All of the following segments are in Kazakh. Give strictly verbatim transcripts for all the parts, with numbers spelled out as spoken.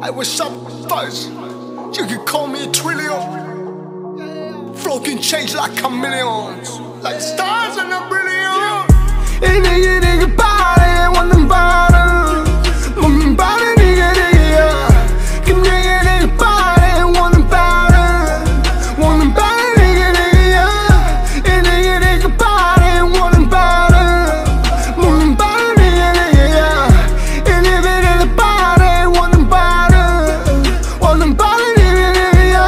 I wish up fuzz. You can call me a trillion. Flow can change like chameleons, like stars in a brilliant. In a nigga body, want them bottom. Moving body, nigga, nigga. Can nigga, nigga body, want them bottom. Want them body, nigga, nigga. In a nigga body, want them bottom. Moving body, nigga, nigga. In a nigga body, want them bottom. Want them body, nigga, nigga.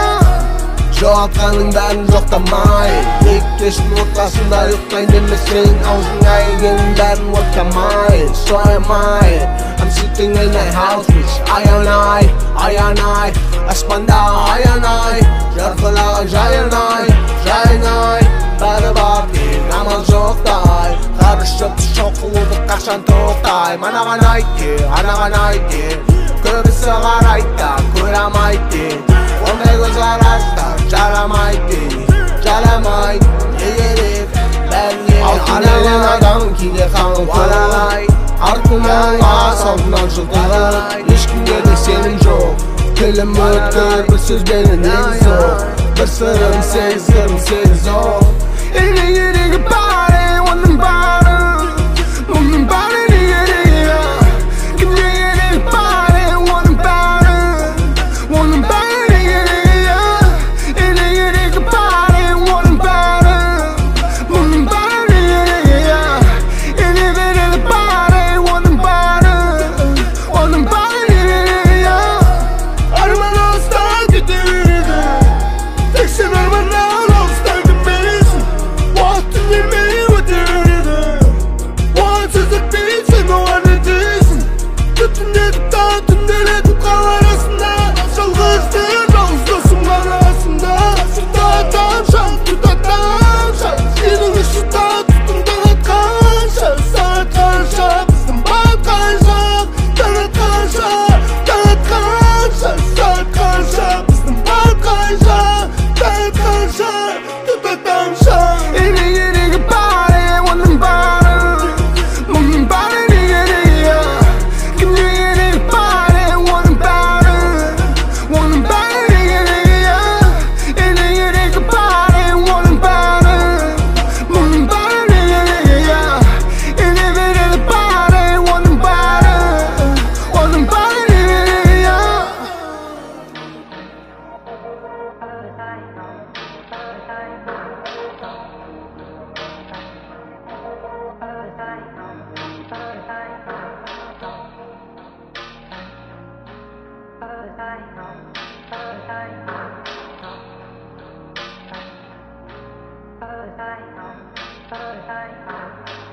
Жоғалтқаның бәрін жоқтамай, ек кештің ортасында ұйықтайын демесең аузыңа егенің бәрін оттамай. So am I, I'm sitting in a house bitch. Аянай, аянай, аспанда аянай, жарқылаған жайынай, жайынай. Бәрі бар тек амал жоқтай, қарышып шоқылуды қашан тоқтай. Манаған айтты, анаған айтты, көбісі қарайды, көремайды. Ондай көз арасында жарамайды, жарамайды. Не керек бәріне алайын адам кейде қаңып қарай. Артынан асабынан жылтырай, ешкімге де сенім жоқ. Тілім өткір, бір сөзбені негіз жоқ. Бір сырым сезгім сегіз жоқ. Ені керегі бары, оның бары. Мұның бары не керегі. Кімге керегі бары, оның бары. Оның бары не керегі. Ені керегі бары, оның бары. Мұның бары не керегі. Ені керегі бары, оның бары. Оның бары не керегі. Арман алыстан кете береді. Тек сен арманнан алыстан кемейсің. Уақыттың емей өте береді. Уақытсыздық дейін сен оған не дейсің. Түтіндетіп та түнделетіп қал арасында. Жалғыздың жалғыз досым арасында. Сырта тамшан, тұта тамшан. Сенің үшін та тұтымда атқанша. Сағат қанша, біздің батқан шақ. Таң атқанша, таң атқанша. Сағат қанша, біздің батқан шақ. Таң атқанша, тұта тамшан. Ені керегі бары, оның бары. Мұның бары не керегі. Кімге керегі бары, оның бары. Оның бары не керегі. Ені керегі бары, оның бары. Мұның бары не керегі. Ені керегі бары, оның бары. Оның бары не керегі. Bye.